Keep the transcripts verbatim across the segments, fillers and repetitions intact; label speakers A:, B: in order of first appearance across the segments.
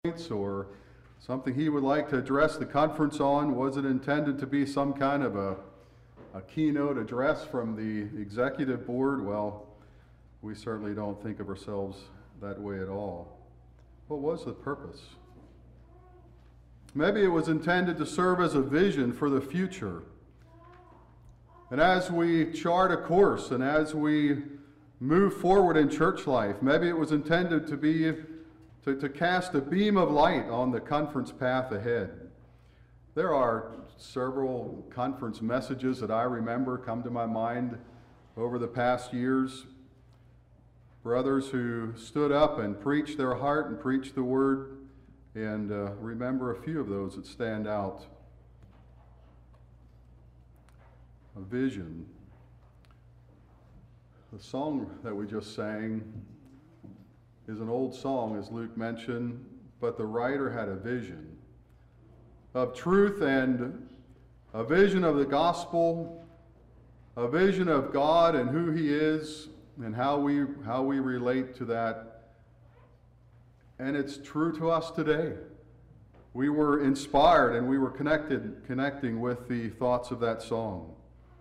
A: or something he would like to address the conference on. Was it intended to be some kind of a, a keynote address from the executive board? Well, we certainly don't think of ourselves that way at all. What was the purpose? Maybe it was intended to serve as a vision for the future. And as we chart a course and as we move forward in church life, maybe it was intended to be to, to cast a beam of light on the conference path ahead. There are several conference messages that I remember come to my mind over the past years. Brothers who stood up and preached their heart and preached the word, and uh, remember a few of those that stand out. A vision. The song that we just sang is an old song, as Luke mentioned, but the writer had a vision of truth and a vision of the gospel, a vision of God and who He is and how we how we relate to that. And it's true to us today. We were inspired and we were connected, connecting with the thoughts of that song.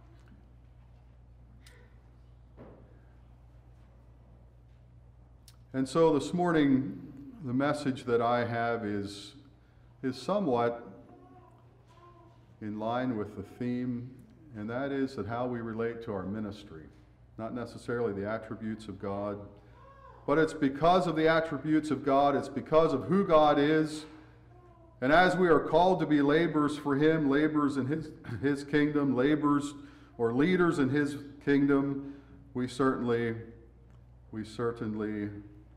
A: And so this morning, the message that I have is, is somewhat in line with the theme, and that is that how we relate to our ministry. Not necessarily the attributes of God, but it's because of the attributes of God, it's because of who God is. And as we are called to be laborers for Him, laborers in His, His kingdom, laborers or leaders in His kingdom, we certainly, we certainly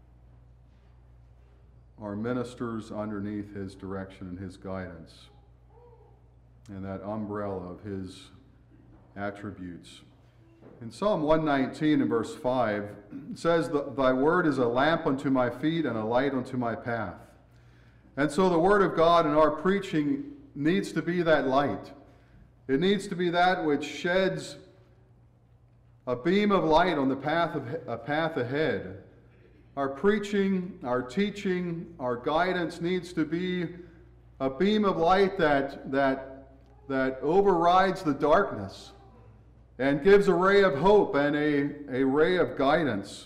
A: are ministers underneath His direction and His guidance, and that umbrella of His attributes. In Psalm one nineteen and verse five, it says, "Thy word is a lamp unto my feet and a light unto my path." And so the word of God in our preaching needs to be that light. It needs to be that which sheds a beam of light on the path of a path ahead. Our preaching, our teaching, our guidance needs to be a beam of light that, that, that overrides the darkness and gives a ray of hope and a, a ray of guidance.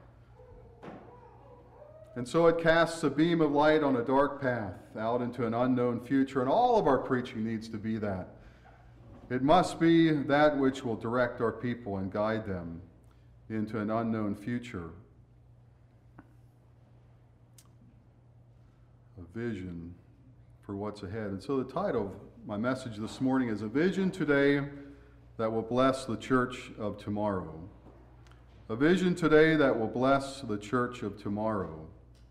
A: And so it casts a beam of light on a dark path out into an unknown future, and all of our preaching needs to be that. It must be that which will direct our people and guide them into an unknown future. A vision for what's ahead. And so the title of my message this morning is A Vision Today That Will Bless the Church of Tomorrow. A vision today that will bless the church of tomorrow.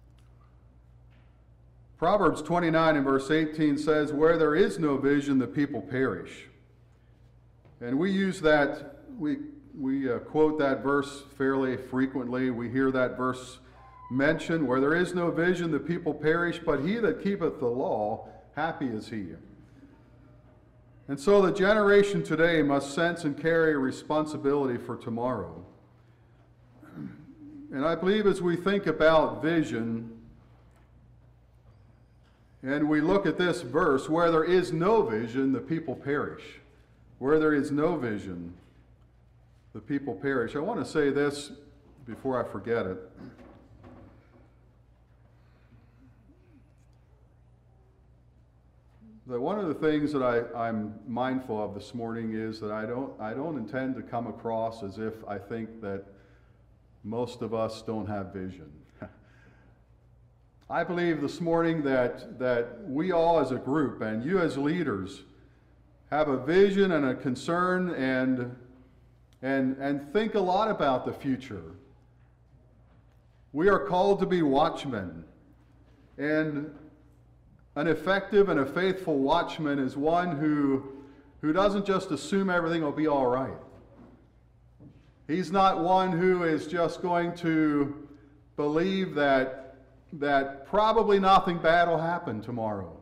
A: Proverbs twenty-nine and verse eighteen says, "Where there is no vision, the people perish." And we use that, we, we uh, quote that verse fairly frequently. We hear that verse mentioned, "Where there is no vision, the people perish, but he that keepeth the law, happy is he." And so the generation today must sense and carry a responsibility for tomorrow. And I believe as we think about vision, and we look at this verse, where there is no vision, the people perish. Where there is no vision, the people perish. I want to say this before I forget it. That one of the things that I, I'm mindful of this morning is that I don't, I don't intend to come across as if I think that most of us don't have vision. I believe this morning that, that we all as a group and you as leaders have a vision and a concern and, and, and think a lot about the future. We are called to be watchmen, and an effective and a faithful watchman is one who, who doesn't just assume everything will be all right. He's not one who is just going to believe that, that probably nothing bad will happen tomorrow.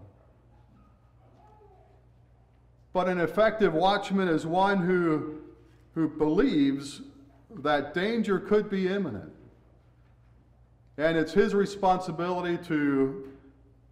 A: But an effective watchman is one who, who believes that danger could be imminent. And it's his responsibility to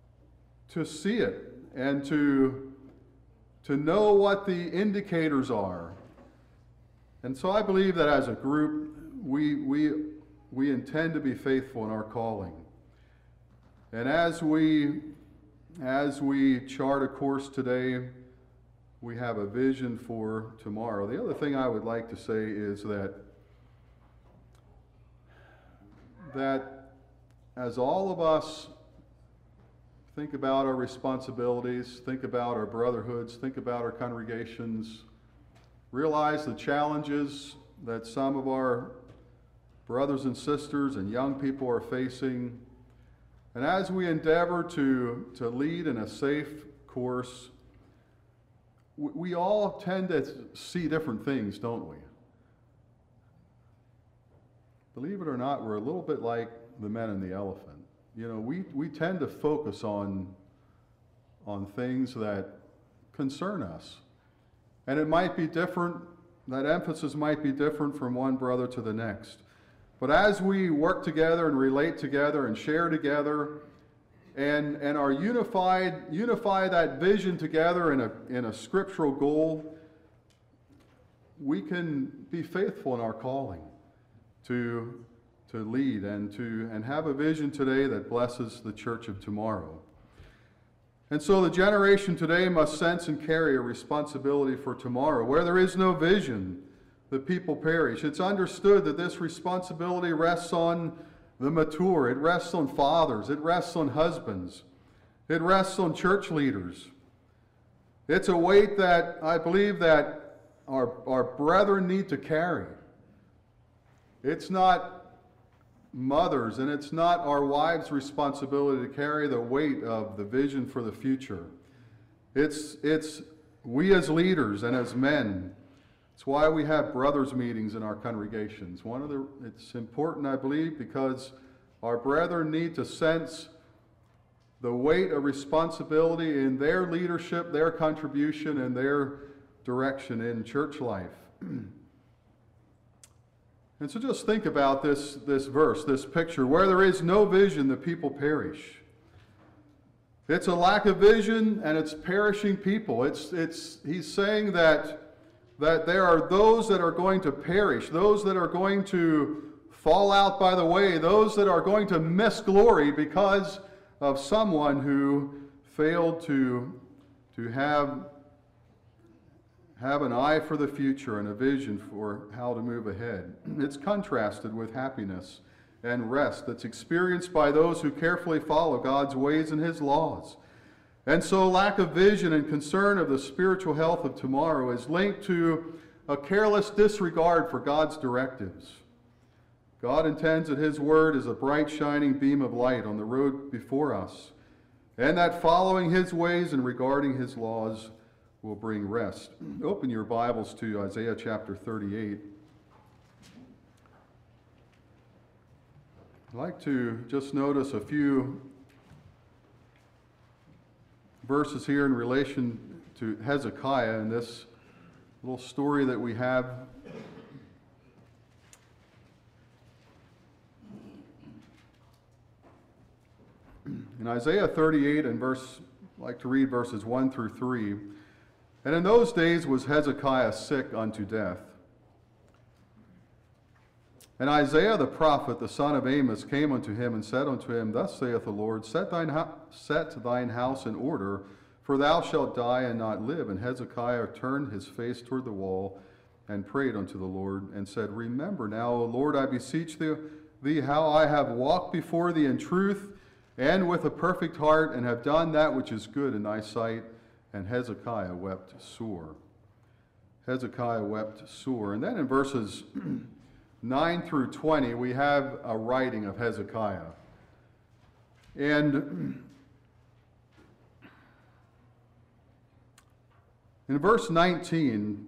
A: to see it and to, to know what the indicators are. And so I believe that as a group, we, we, we intend to be faithful in our calling. And as we, as we chart a course today, we have a vision for tomorrow. The other thing I would like to say is that, that as all of us think about our responsibilities, think about our brotherhoods, think about our congregations, realize the challenges that some of our brothers and sisters and young people are facing, and as we endeavor to, to lead in a safe course, we, we all tend to see different things, don't we? Believe it or not, we're a little bit like the men and the elephant. You know, we, we tend to focus on, on things that concern us. And it might be different, that emphasis might be different from one brother to the next. But as we work together and relate together and share together and, and are unified, unify that vision together in a, in a scriptural goal, we can be faithful in our calling to, to lead and, to, and have a vision today that blesses the church of tomorrow. And so the generation today must sense and carry a responsibility for tomorrow. Where there is no vision, the people perish. It's understood that this responsibility rests on the mature. It rests on fathers. It rests on husbands. It rests on church leaders. It's a weight that I believe that our, our brethren need to carry. It's not mothers, and it's not our wives' responsibility to carry the weight of the vision for the future. It's, it's we as leaders and as men. It's why we have brothers' meetings in our congregations. One of the, it's important, I believe, because our brethren need to sense the weight of responsibility in their leadership, their contribution, and their direction in church life. And so just think about this, this verse, this picture. Where there is no vision, the people perish. It's a lack of vision, and it's perishing people. It's, it's, he's saying that, that there are those that are going to perish, those that are going to fall out by the way, those that are going to miss glory because of someone who failed to, to have have an eye for the future and a vision for how to move ahead. It's contrasted with happiness and rest that's experienced by those who carefully follow God's ways and His laws. And so lack of vision and concern of the spiritual health of tomorrow is linked to a careless disregard for God's directives. God intends that His Word is a bright shining beam of light on the road before us, and that following His ways and regarding His laws will bring rest. Open your Bibles to Isaiah chapter thirty-eight. I'd like to just notice a few verses here in relation to Hezekiah and this little story that we have. In Isaiah thirty-eight and verse, I'd like to read verses one through three. And in those days was Hezekiah sick unto death. And Isaiah the prophet, the son of Amos, came unto him and said unto him, Thus saith the Lord, set thine, ho- set thine house in order, for thou shalt die and not live. And Hezekiah turned his face toward the wall and prayed unto the Lord, and said, Remember now, O Lord, I beseech thee, thee how I have walked before thee in truth and with a perfect heart, and have done that which is good in thy sight. And Hezekiah wept sore. Hezekiah wept sore. And then in verses nine through twenty, we have a writing of Hezekiah. And in verse nineteen,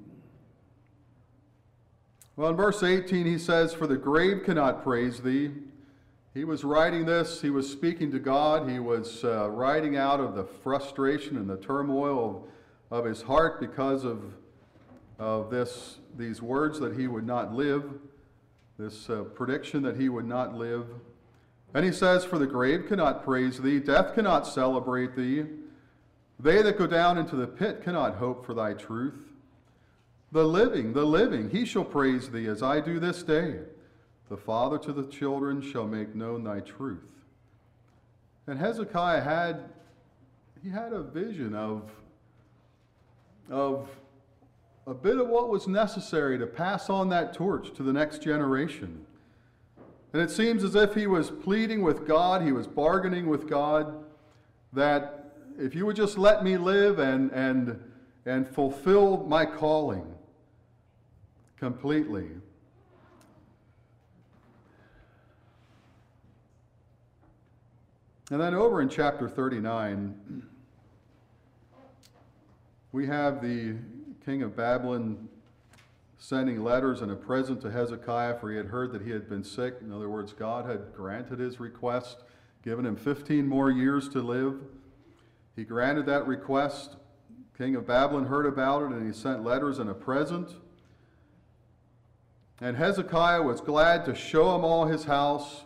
A: well, in verse eighteen, he says, For the grave cannot praise thee. He was writing this, he was speaking to God, he was uh, writing out of the frustration and the turmoil of, of his heart because of, of this, these words that he would not live, this uh, prediction that he would not live. And he says, for the grave cannot praise thee, death cannot celebrate thee. They that go down into the pit cannot hope for thy truth. The living, the living, he shall praise thee as I do this day. The father to the children shall make known thy truth. And Hezekiah had, he had a vision of, of a bit of what was necessary to pass on that torch to the next generation. And it seems as if he was pleading with God, he was bargaining with God, that if you would just let me live and, and, and fulfill my calling completely. And then over in chapter thirty-nine, we have the king of Babylon sending letters and a present to Hezekiah, for he had heard that he had been sick. In other words, God had granted his request, given him fifteen more years to live. He granted that request. King of Babylon heard about it, and he sent letters and a present. And Hezekiah was glad to show him all his house.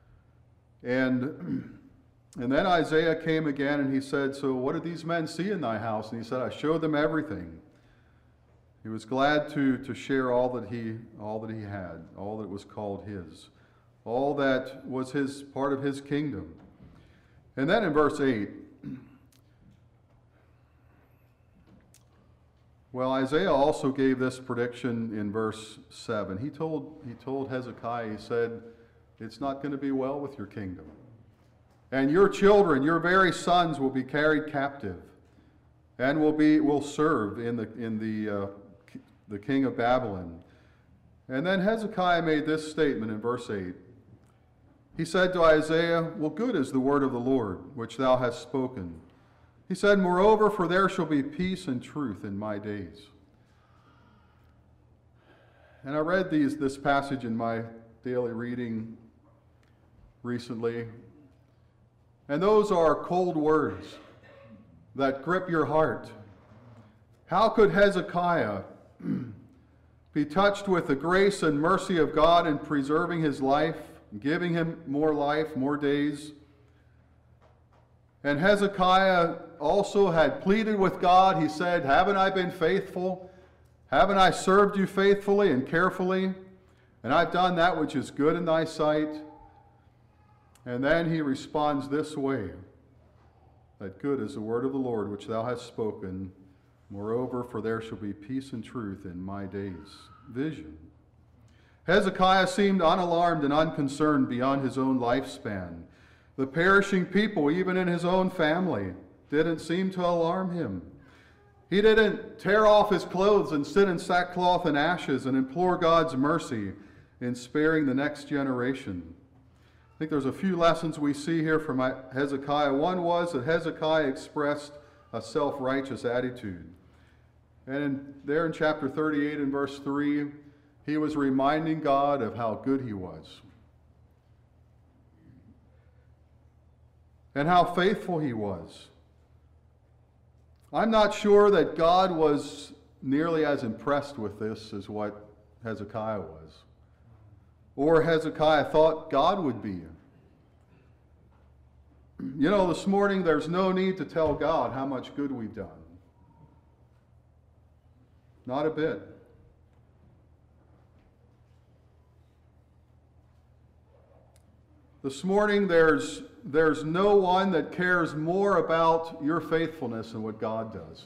A: And, and then Isaiah came again, and he said, so what did these men see in thy house? And he said, I showed them everything. He was glad to, to share all that he all that he had, all that was called his, all that was his part of his kingdom. And then in verse eight, well, Isaiah also gave this prediction in verse seven. He told he told Hezekiah, he said, it's not going to be well with your kingdom. And your children, your very sons, will be carried captive, and will be will serve in the in the uh, the king of Babylon. And then Hezekiah made this statement in verse eight. He said to Isaiah, well, good is the word of the Lord, which thou hast spoken. He said, moreover, for there shall be peace and truth in my days. And I read these this passage in my daily reading recently. And those are cold words that grip your heart. How could Hezekiah be touched with the grace and mercy of God in preserving his life, giving him more life, more days? And Hezekiah also had pleaded with God. He said, haven't I been faithful? Haven't I served you faithfully and carefully? And I've done that which is good in thy sight. And then he responds this way, that good is the word of the Lord which thou hast spoken. Moreover, for there shall be peace and truth in my days. Vision. Hezekiah seemed unalarmed and unconcerned beyond his own lifespan. The perishing people, even in his own family, didn't seem to alarm him. He didn't tear off his clothes and sit in sackcloth and ashes and implore God's mercy in sparing the next generation. I think there's a few lessons we see here from Hezekiah. One was that Hezekiah expressed a self-righteous attitude. And in, there in chapter thirty-eight and verse three, he was reminding God of how good he was and how faithful he was. I'm not sure that God was nearly as impressed with this as what Hezekiah was, or Hezekiah thought God would be. You know, this morning there's no need to tell God how much good we've done. Not a bit. This morning there's, there's no one that cares more about your faithfulness than what God does.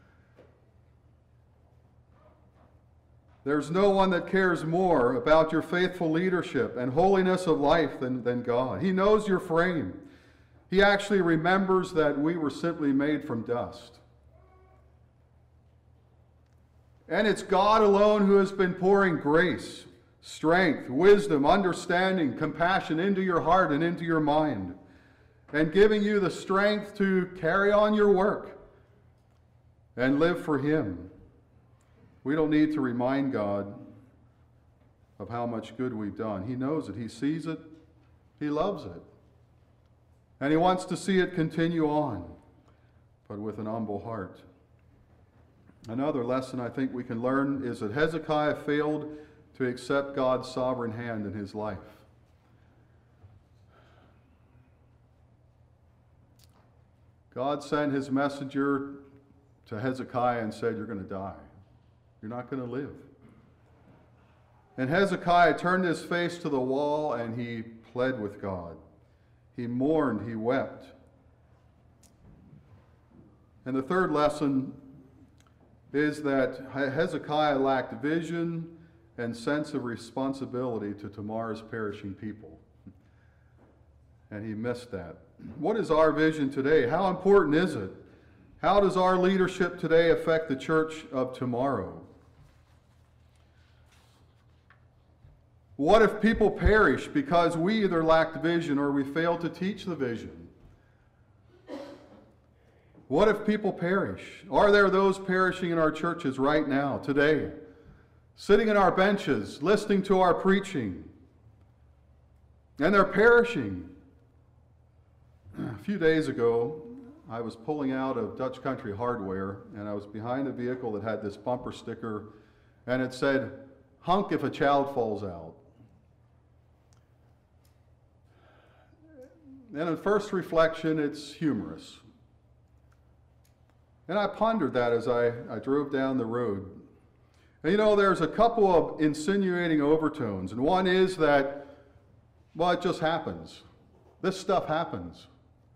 A: There's no one that cares more about your faithful leadership and holiness of life than, than God. He knows your frame. He actually remembers that we were simply made from dust. And it's God alone who has been pouring grace, strength, wisdom, understanding, compassion into your heart and into your mind, and giving you the strength to carry on your work and live for Him. We don't need to remind God of how much good we've done. He knows it. He sees it. He loves it. And He wants to see it continue on, but with an humble heart. Another lesson I think we can learn is that Hezekiah failed to accept God's sovereign hand in his life. God sent his messenger to Hezekiah and said, "You're going to die. You're not going to live." And Hezekiah turned his face to the wall and he pled with God. He mourned, he wept. And the third lesson is that Hezekiah lacked vision and sense of responsibility to tomorrow's perishing people. And he missed that. What is our vision today? How important is it? How does our leadership today affect the church of tomorrow? What if people perish because we either lacked vision or we failed to teach the vision? What if people perish? Are there those perishing in our churches right now, today, sitting in our benches, listening to our preaching, and they're perishing? A few days ago, I was pulling out of Dutch Country Hardware, and I was behind a vehicle that had this bumper sticker, and it said, "Hunk if a child falls out." And on first reflection, it's humorous. And I pondered that as I, I drove down the road. And you know, there's a couple of insinuating overtones, and one is that, well, it just happens. This stuff happens.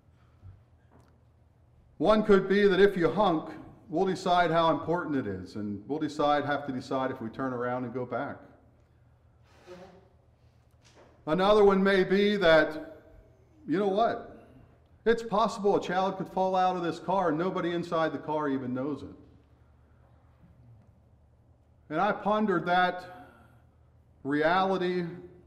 A: One could be that if you hunk, we'll decide how important it is, and we'll decide, have to decide if we turn around and go back. Another one may be that, you know what? It's possible a child could fall out of this car and nobody inside the car even knows it. And I pondered that reality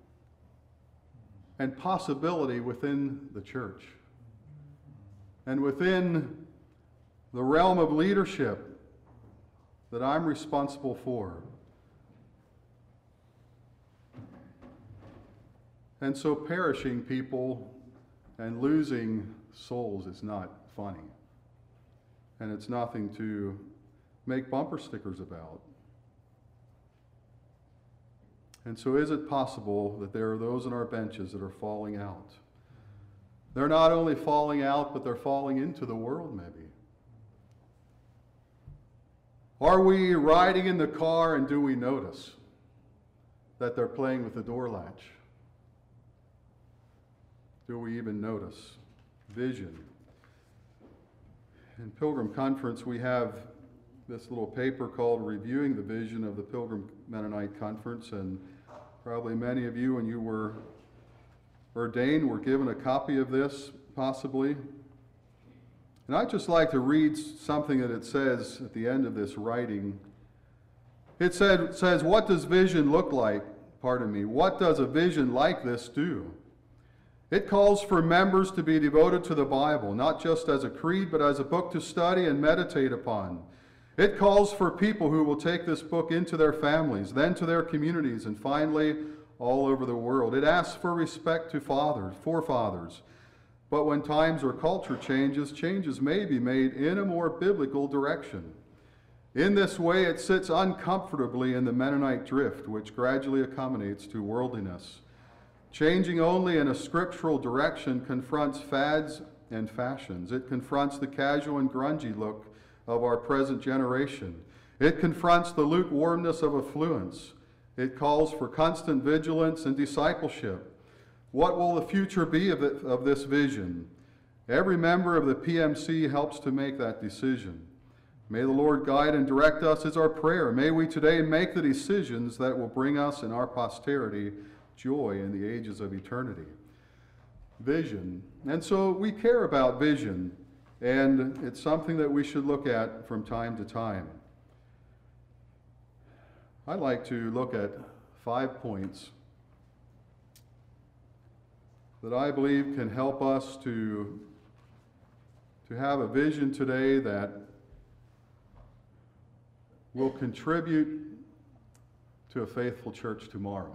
A: and possibility within the church and within the realm of leadership that I'm responsible for. And so perishing people and losing souls is not funny. And it's nothing to make bumper stickers about. And so is it possible that there are those on our benches that are falling out? They're not only falling out, but they're falling into the world maybe. Are we riding in the car and do we notice that they're playing with the door latch? Do we even notice? Vision. In Pilgrim Conference, we have this little paper called Reviewing the Vision of the Pilgrim Mennonite Conference, and probably many of you, when you were ordained, were given a copy of this, possibly. And I'd just like to read something that it says at the end of this writing. It said, says, "What does vision look like? Pardon me. What does a vision like this do? It calls for members to be devoted to the Bible, not just as a creed, but as a book to study and meditate upon. It calls for people who will take this book into their families, then to their communities, and finally all over the world. It asks for respect to fathers, forefathers. But when times or culture changes, changes may be made in a more biblical direction. In this way, it sits uncomfortably in the Mennonite drift, which gradually accommodates to worldliness. Changing only in a scriptural direction confronts fads and fashions. It confronts the casual and grungy look of our present generation. It confronts the lukewarmness of affluence. It calls for constant vigilance and discipleship. What will the future be of, it, of this vision? Every member of the P M C helps to make that decision. May the Lord guide and direct us is our prayer. May we today make the decisions that will bring us and our posterity joy in the ages of eternity." Vision. And so we care about vision, and it's something that we should look at from time to time. I'd like to look at five points that I believe can help us to, to have a vision today that will contribute to a faithful church tomorrow.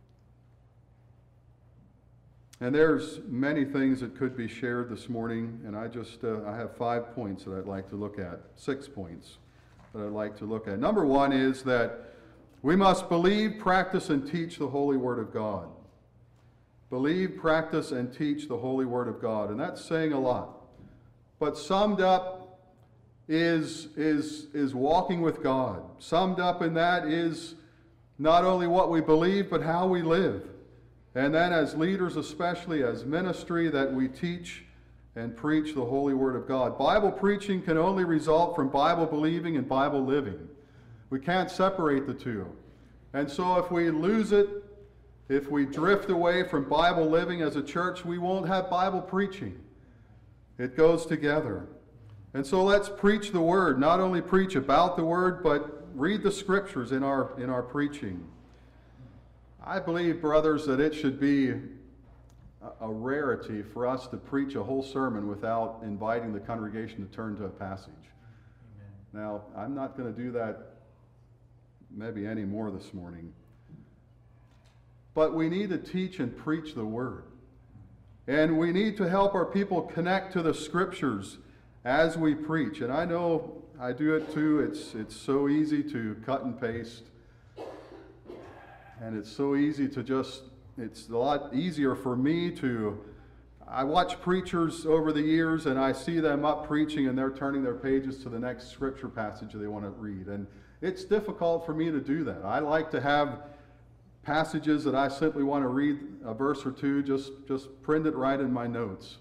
A: And there's many things that could be shared this morning, and I just, uh, I have five points that I'd like to look at, six points that I'd like to look at. Number one is that we must believe, practice, and teach the Holy Word of God. Believe, practice, and teach the Holy Word of God, and that's saying a lot. but summed up is, is, is walking with God. Summed up in that is not only what we believe, but how we live. And then as leaders, especially as ministry, that we teach and preach the holy word of God. Bible preaching can only result from Bible believing and Bible living. We can't separate the two. And so if we lose it, if we drift away from Bible living as a church, we won't have Bible preaching. It goes together. And so let's preach the word. Not only preach about the word, but read the scriptures in our, in our preaching. I believe, brothers, that it should be a, a rarity for us to preach a whole sermon without inviting the congregation to turn to a passage. Amen. Now, I'm not going to do that maybe any more this morning. But we need to teach and preach the word. And we need to help our people connect to the scriptures as we preach. And I know I do it too. It's, it's so easy to cut and paste. And it's so easy to just, it's a lot easier for me to, I watch preachers over the years and I see them up preaching and they're turning their pages to the next scripture passage they want to read. And it's difficult for me to do that. I like to have passages that I simply want to read a verse or two, just, just print it right in my notes.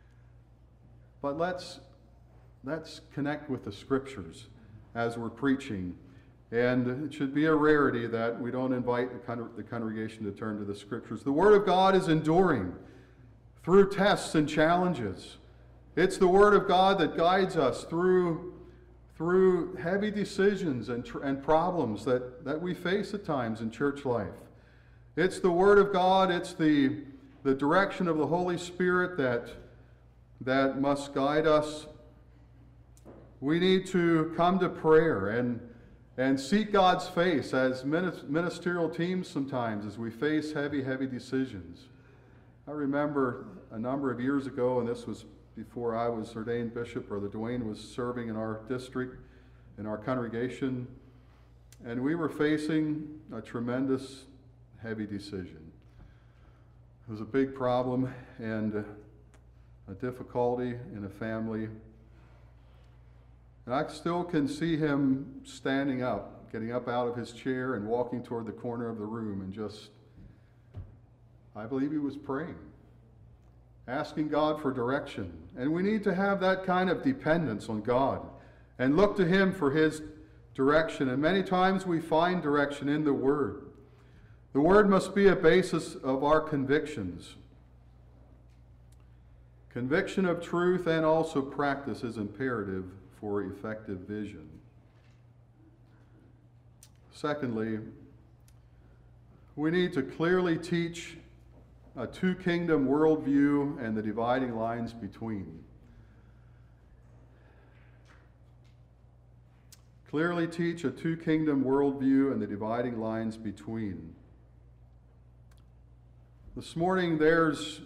A: But let's, let's connect with the scriptures as we're preaching. And it should be a rarity that we don't invite the, con- the congregation to turn to the scriptures. The Word of God is enduring through tests and challenges. It's the Word of God that guides us through, through heavy decisions and, tr- and problems that, that we face at times in church life. It's the Word of God, it's the, the direction of the Holy Spirit that, that must guide us. We need to come to prayer and And seek God's face as ministerial teams sometimes as we face heavy, heavy decisions. I remember a number of years ago, and this was before I was ordained bishop, Brother Dwayne was serving in our district, in our congregation, and we were facing a tremendous, heavy decision. It was a big problem and a difficulty in a family. And I still can see him standing up, getting up out of his chair and walking toward the corner of the room and just, I believe he was praying, asking God for direction. And we need to have that kind of dependence on God and look to him for his direction. And many times we find direction in the Word. The Word must be a basis of our convictions. Conviction of truth and also practice is imperative for effective vision. Secondly, we need to clearly teach a two-kingdom worldview and the dividing lines between. Clearly teach a two-kingdom worldview and the dividing lines between. This morning there's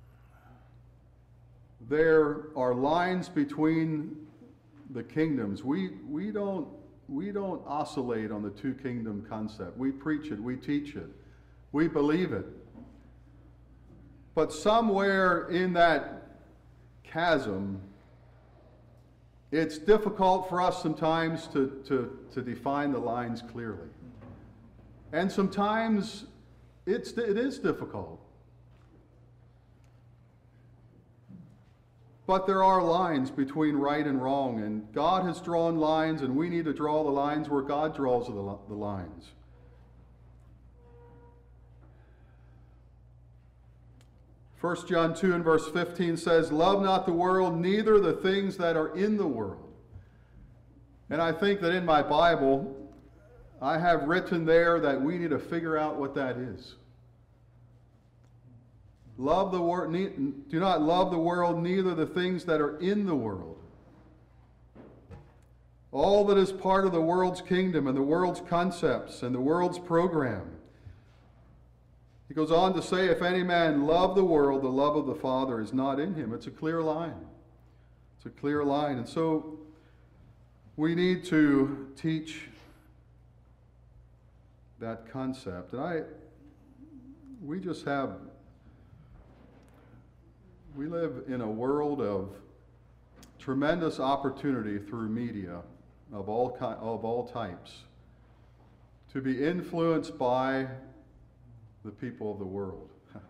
A: there are lines between the kingdoms. We, we, don't, we don't oscillate on the two-kingdom concept. We preach it, we teach it, we believe it. But somewhere in that chasm, it's difficult for us sometimes to, to, to define the lines clearly. And sometimes it's, it is difficult. But there are lines between right and wrong, and God has drawn lines, and we need to draw the lines where God draws the, the lines. First John two and verse fifteen says, "Love not the world, neither the things that are in the world." And I think that in my Bible, I have written there that we need to figure out what that is. Love the world, do not love the world, neither the things that are in the world. All that is part of the world's kingdom and the world's concepts and the world's program. He goes on to say, if any man love the world, the love of the Father is not in him. It's a clear line. It's a clear line. And so we need to teach that concept. And I, we just have We live in a world of tremendous opportunity through media of all, ki- of all types to be influenced by the people of the world.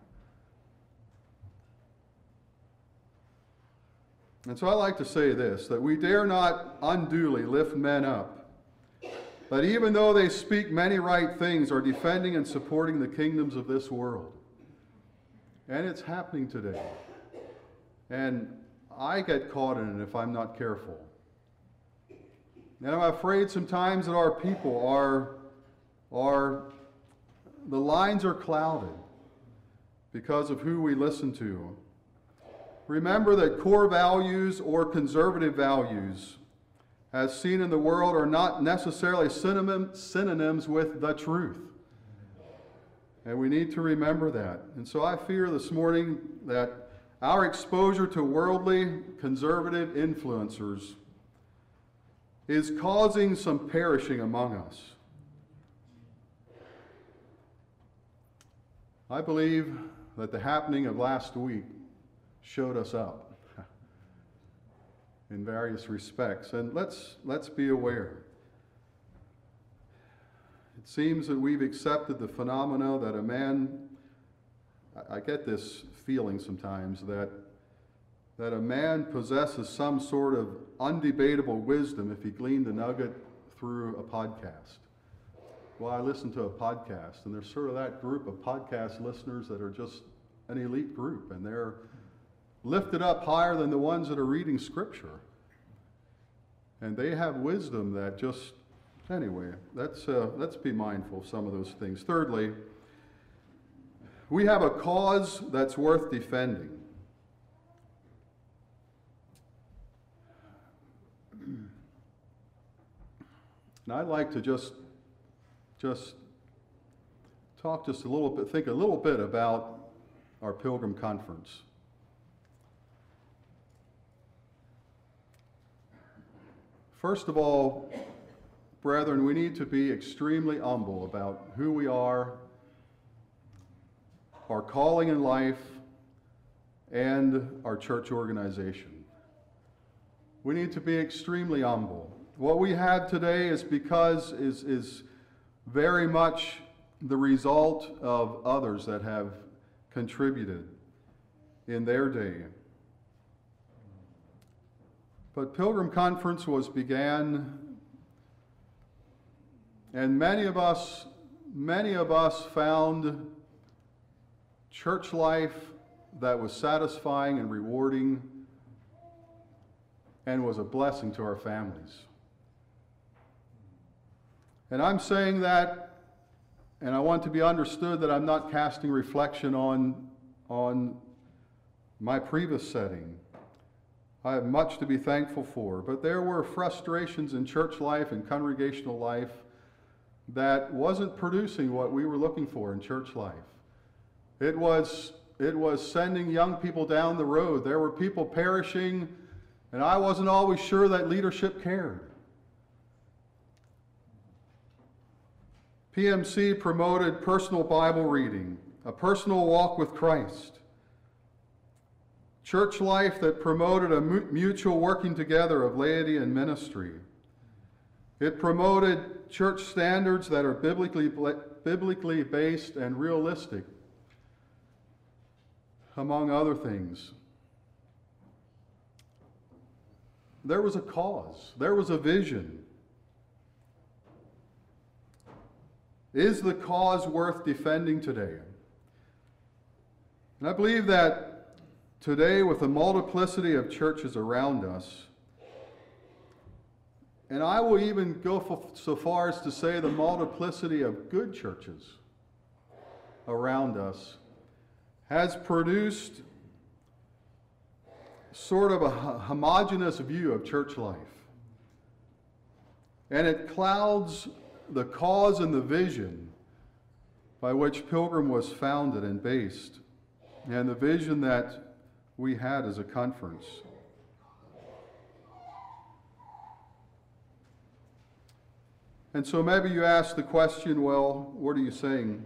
A: And so I like to say this, that we dare not unduly lift men up, that even though they speak many right things, are defending and supporting the kingdoms of this world. And it's happening today. And I get caught in it if I'm not careful. And I'm afraid sometimes that our people are, are the lines are clouded because of who we listen to. Remember that core values or conservative values, as seen in the world, are not necessarily synonym, synonyms with the truth. And we need to remember that. And so I fear this morning that our exposure to worldly, conservative influencers is causing some perishing among us. I believe that the happening of last week showed us up in various respects. And let's, let's be aware. It seems that we've accepted the phenomena that a man, I, I get this feeling sometimes, that, that a man possesses some sort of undebatable wisdom if he gleaned a nugget through a podcast. Well, I listen to a podcast, and there's sort of that group of podcast listeners that are just an elite group, and they're lifted up higher than the ones that are reading Scripture. And they have wisdom that just, anyway, let's, uh, let's be mindful of some of those things. Thirdly, we have a cause that's worth defending. And I'd like to just, just talk just a little bit, think a little bit about our Pilgrim Conference. First of all, brethren, we need to be extremely humble about who we are, our calling in life, and our church organization. We need to be extremely humble. What we have today is because is, is very much the result of others that have contributed in their day. But Pilgrim Conference was began, and many of us, many of us found church life that was satisfying and rewarding and was a blessing to our families. And I'm saying that, and I want to be understood that I'm not casting reflection on, on my previous setting. I have much to be thankful for, but there were frustrations in church life and congregational life that wasn't producing what we were looking for in church life. It was, it was sending young people down the road. There were people perishing, and I wasn't always sure that leadership cared. P M C promoted personal Bible reading, a personal walk with Christ. Church life that promoted a mutual working together of laity and ministry. It promoted church standards that are biblically, biblically based and realistic, among other things. There was a cause. There was a vision. Is the cause worth defending today? And I believe that today, with the multiplicity of churches around us, and I will even go so far as to say the multiplicity of good churches around us, has produced sort of a homogeneous view of church life. And it clouds the cause and the vision by which Pilgrim was founded and based, and the vision that we had as a conference. And so maybe you ask the question, well, what are you saying?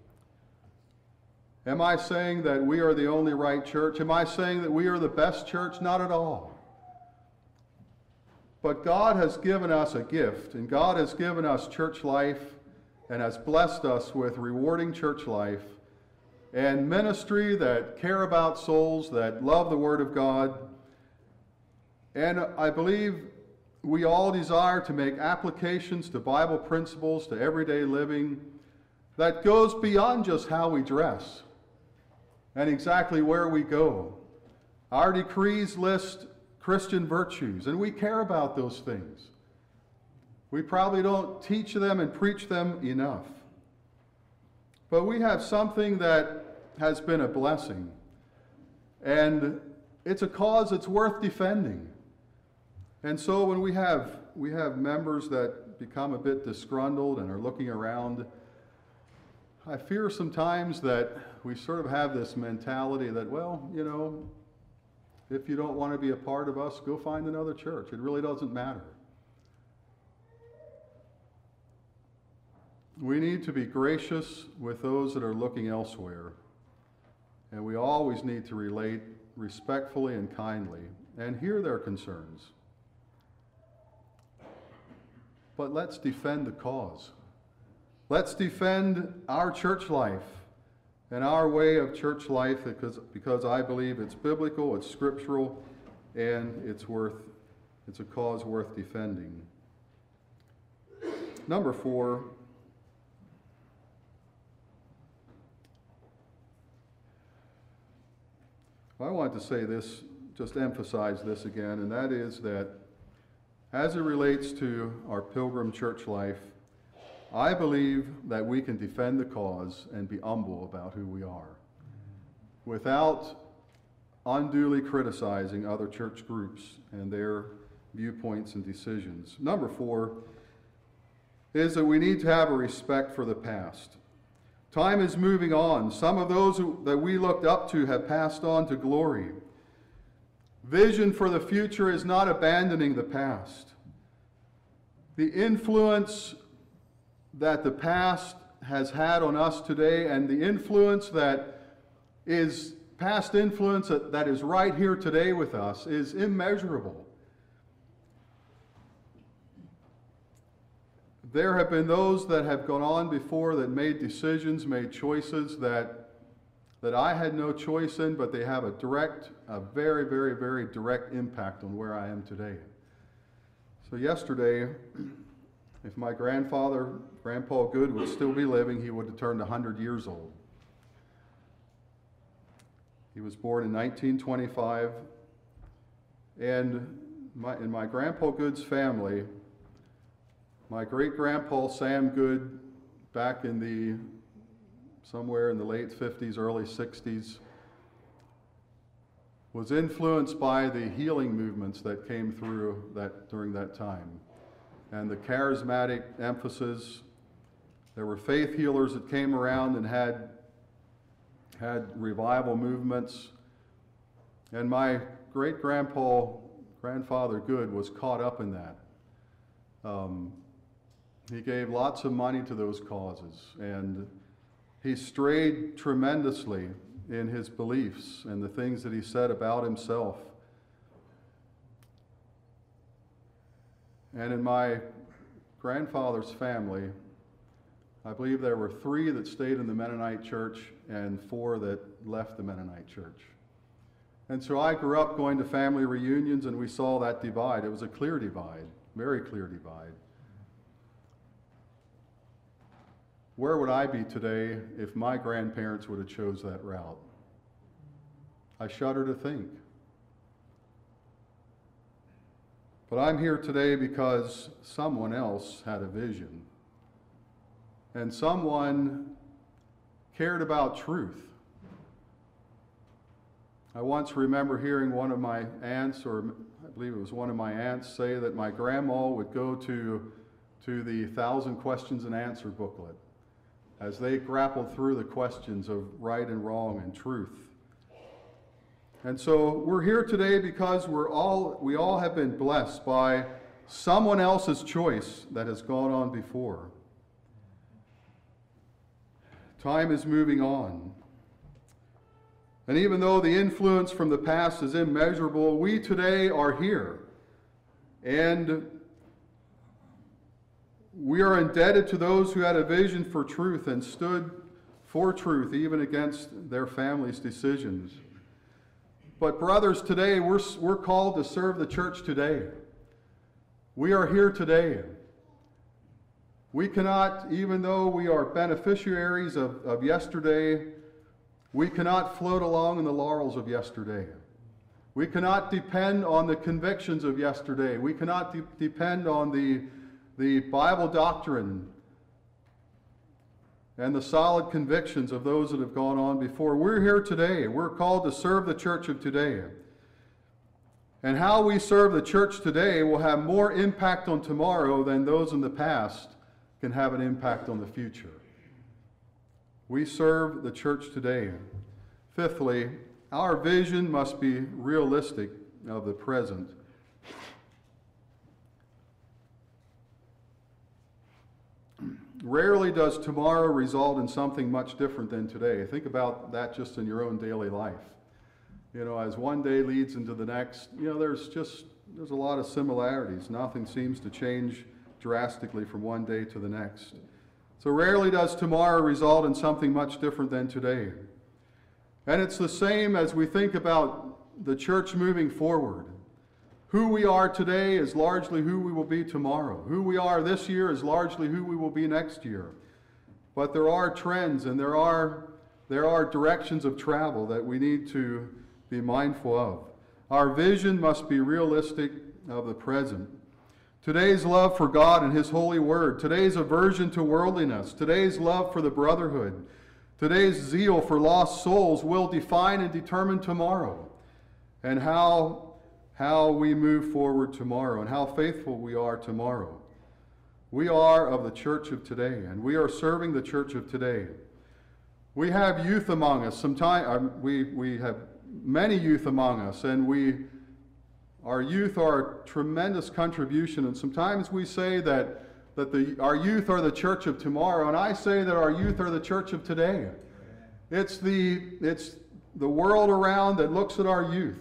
A: Am I saying that we are the only right church? Am I saying that we are the best church? Not at all. But God has given us a gift, and God has given us church life and has blessed us with rewarding church life and ministry that care about souls, that love the Word of God. And I believe we all desire to make applications to Bible principles, to everyday living, that goes beyond just how we dress and exactly where we go. Our decrees list Christian virtues, and we care about those things. We probably don't teach them and preach them enough. But we have something that has been a blessing, and it's a cause that's worth defending. And so when we have we have members that become a bit disgruntled and are looking around, I fear sometimes that we sort of have this mentality that, well, you know, if you don't want to be a part of us, go find another church. It really doesn't matter. We need to be gracious with those that are looking elsewhere. And we always need to relate respectfully and kindly and hear their concerns. But let's defend the cause. Let's defend our church life and our way of church life, because, because I believe it's biblical, it's scriptural, and it's worth, it's a cause worth defending. Number four, I want to say this, just emphasize this again, and that is that as it relates to our pilgrim church life, I believe that we can defend the cause and be humble about who we are without unduly criticizing other church groups and their viewpoints and decisions. Number four is that we need to have a respect for the past. Time is moving on. Some of those who, that we looked up to have passed on to glory. Vision for the future is not abandoning the past. The influence that the past has had on us today, and the influence that is past influence that, that is right here today with us, is immeasurable. There have been those that have gone on before that made decisions, made choices that, that I had no choice in, but they have a direct, a very, very, very direct impact on where I am today. So yesterday, if my grandfather, Grandpa Good, would still be living, he would have turned one hundred years old. He was born in nineteen twenty-five, and my, in my Grandpa Good's family, my great-grandpa Sam Good, back in the, somewhere in the late fifties, early sixties, was influenced by the healing movements that came through that during that time. And the charismatic emphasis. There were faith healers that came around and had, had revival movements. And my great-grandpa, Grandfather Good, was caught up in that. Um, he gave lots of money to those causes, and he strayed tremendously in his beliefs and the things that he said about himself. And in my grandfather's family, I believe there were three that stayed in the Mennonite church and four that left the Mennonite church. And so I grew up going to family reunions, and we saw that divide. It was a clear divide, very clear divide. Where would I be today if my grandparents would have chose that route? I shudder to think. But I'm here today because someone else had a vision. And someone cared about truth. I once remember hearing one of my aunts, or I believe it was one of my aunts, say that my grandma would go to, to the Thousand Questions and Answer booklet as they grappled through the questions of right and wrong and truth. And so we're here today because we're all, we all have been blessed by someone else's choice that has gone on before. Time is moving on. And even though the influence from the past is immeasurable, we today are here And we are indebted to those who had a vision for truth and stood for truth even against their families' decisions. But brothers, today we're, we're called to serve the church today. We are here today. We cannot, even though we are beneficiaries of, of yesterday, we cannot float along in the laurels of yesterday. We cannot depend on the convictions of yesterday. We cannot de- depend on the, the Bible doctrine and the solid convictions of those that have gone on before. We're here today. We're called to serve the church of today. And how we serve the church today will have more impact on tomorrow than those in the past can have an impact on the future. We serve the church today. Fifthly, our vision must be realistic of the present. Rarely does tomorrow result in something much different than today. Think about that just in your own daily life. You know, as one day leads into the next, you know, there's just, there's a lot of similarities. Nothing seems to change drastically from one day to the next. So rarely does tomorrow result in something much different than today. And it's the same as we think about the church moving forward. Who we are today is largely who we will be tomorrow. Who we are this year is largely who we will be next year. But there are trends and there are, there are directions of travel that we need to be mindful of. Our vision must be realistic of the present. Today's love for God and His holy word, today's aversion to worldliness, today's love for the brotherhood, today's zeal for lost souls will define and determine tomorrow, and how how we move forward tomorrow and how faithful we are tomorrow. We are of the church of today, and we are serving the church of today. We have youth among us. Sometimes we, we have many youth among us, and we our youth are a tremendous contribution. And sometimes we say that, that the, our youth are the church of tomorrow, and I say that our youth are the church of today. It's the, it's the world around that looks at our youth.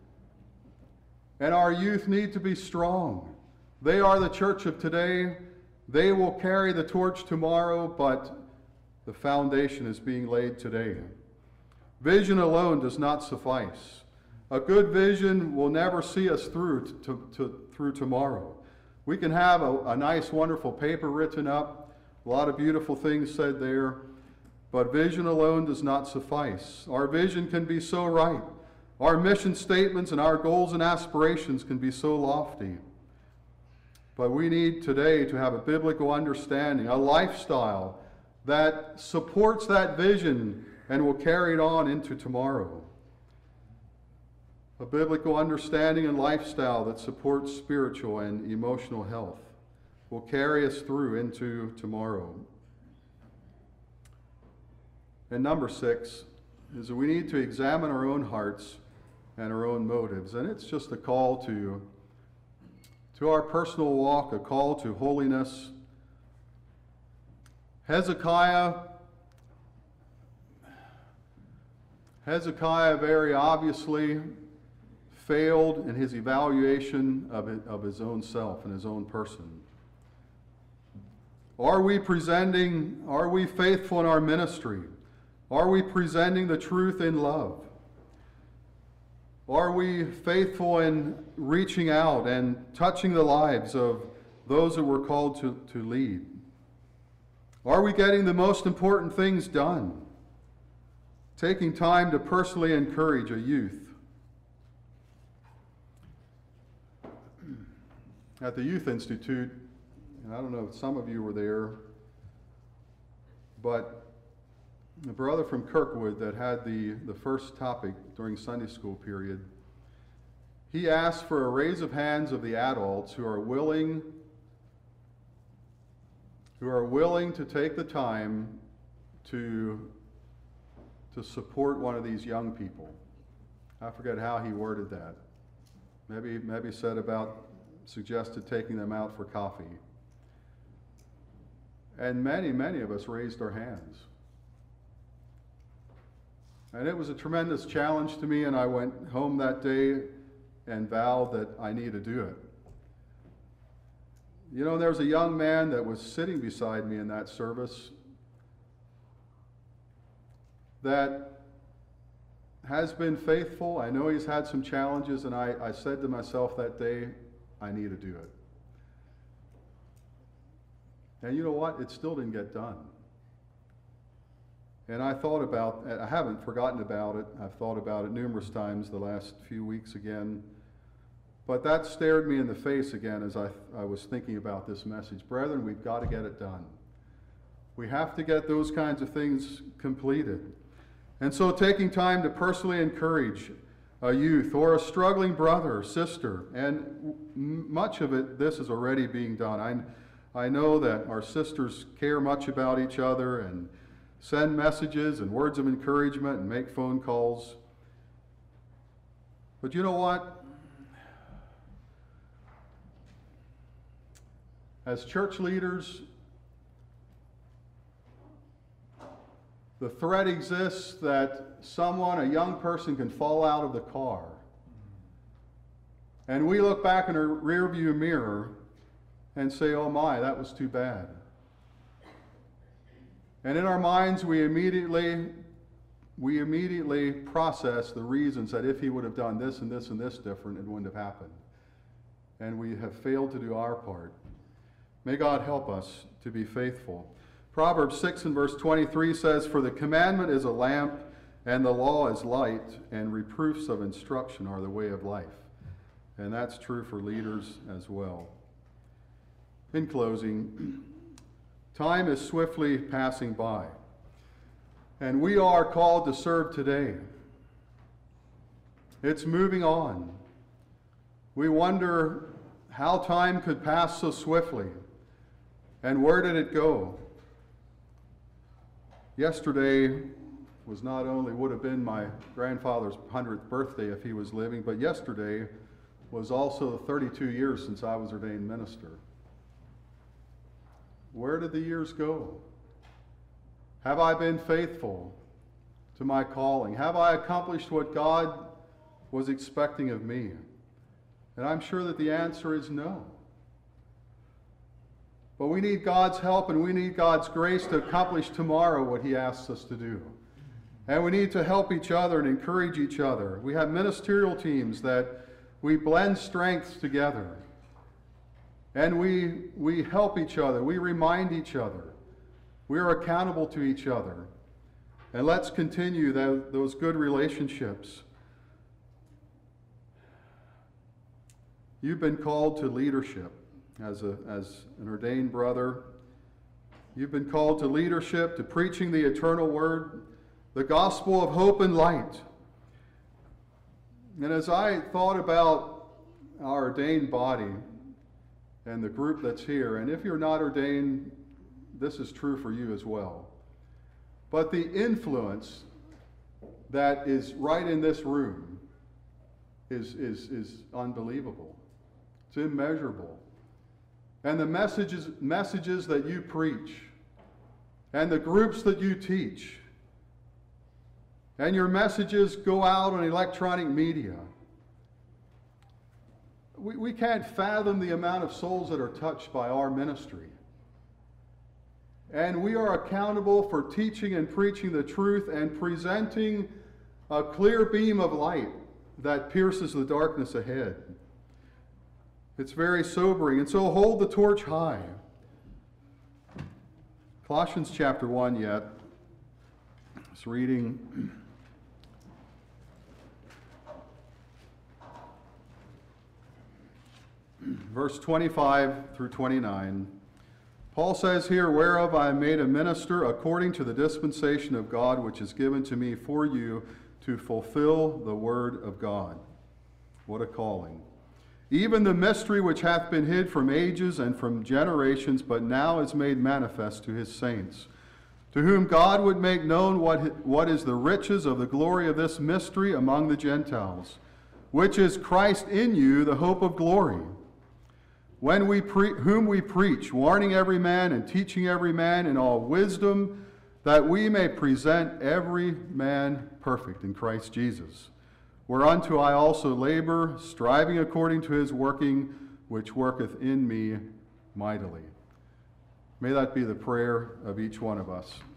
A: And our youth need to be strong. They are the church of today. They will carry the torch tomorrow, but the foundation is being laid today. Vision alone does not suffice. A good vision will never see us through to, to, to, through tomorrow. We can have a, a nice, wonderful paper written up, a lot of beautiful things said there, but vision alone does not suffice. Our vision can be so right. Our mission statements and our goals and aspirations can be so lofty. But we need today to have a biblical understanding, a lifestyle that supports that vision and will carry it on into tomorrow. A biblical understanding and lifestyle that supports spiritual and emotional health will carry us through into tomorrow. And number six is that we need to examine our own hearts and our own motives. And it's just a call to, to our personal walk, a call to holiness. Hezekiah, Hezekiah very obviously failed in his evaluation of, it, of his own self and his own person. Are we presenting, are we faithful in our ministry? Are we presenting the truth in love? Are we faithful in reaching out and touching the lives of those that we're called to, to lead? Are we getting the most important things done? Taking time to personally encourage a youth. At the Youth Institute, and I don't know if some of you were there, but a brother from Kirkwood that had the, the first topic during Sunday school period, he asked for a raise of hands of the adults who are willing who are willing to take the time to, to support one of these young people. I forget how he worded that. Maybe, maybe said about, suggested taking them out for coffee. And many, many of us raised our hands. And it was a tremendous challenge to me, and I went home that day and vowed that I need to do it. You know, there's a young man that was sitting beside me in that service that has been faithful. I know he's had some challenges, and I, I said to myself that day, I need to do it. And you know what? It still didn't get done. And I thought about, I haven't forgotten about it. I've thought about it numerous times the last few weeks again. But that stared me in the face again as I, I was thinking about this message. Brethren, we've got to get it done. We have to get those kinds of things completed. And so taking time to personally encourage a youth or a struggling brother or sister, and much of it, this is already being done. I, I know that our sisters care much about each other and send messages and words of encouragement and make phone calls. But you know what? As church leaders, the threat exists that someone, a young person, can fall out of the car. And we look back in our rearview mirror and say, oh my, that was too bad. And in our minds, we immediately, we immediately process the reasons that if he would have done this and this and this different, it wouldn't have happened. And we have failed to do our part. May God help us to be faithful. Proverbs six and verse twenty-three says, for the commandment is a lamp, and the law is light, and reproofs of instruction are the way of life. And that's true for leaders as well. In closing, time is swiftly passing by, and we are called to serve today. It's moving on. We wonder how time could pass so swiftly, and where did it go? Yesterday was not only would have been my grandfather's hundredth birthday if he was living, but yesterday was also thirty-two years since I was ordained minister. Where did the years go? Have I been faithful to my calling? Have I accomplished what God was expecting of me? And I'm sure that the answer is no. But we need God's help, and we need God's grace to accomplish tomorrow what he asks us to do. And we need to help each other and encourage each other. We have ministerial teams that we blend strengths together. And we, we help each other. We remind each other. We are accountable to each other. And let's continue that, those good relationships. You've been called to leadership as, a, as an ordained brother. You've been called to leadership, to preaching the eternal word, the gospel of hope and light. And as I thought about our ordained body and the group that's here, and if you're not ordained, this is true for you as well. But the influence that is right in this room is, is, is unbelievable. It's immeasurable. And the messages, messages that you preach, and the groups that you teach, and your messages go out on electronic media. We, we can't fathom the amount of souls that are touched by our ministry. And we are accountable for teaching and preaching the truth and presenting a clear beam of light that pierces the darkness ahead. It's very sobering. And so hold the torch high. Colossians chapter one yet. It's reading verse twenty-five through twenty-nine. Paul says here, whereof I am made a minister according to the dispensation of God, which is given to me for you to fulfill the word of God. What a calling. Even the mystery which hath been hid from ages and from generations, but now is made manifest to his saints, to whom God would make known what, what is the riches of the glory of this mystery among the Gentiles, which is Christ in you, the hope of glory. When we pre- whom we preach, warning every man and teaching every man in all wisdom, that we may present every man perfect in Christ Jesus. Whereunto I also labor, striving according to his working, which worketh in me mightily. May that be the prayer of each one of us.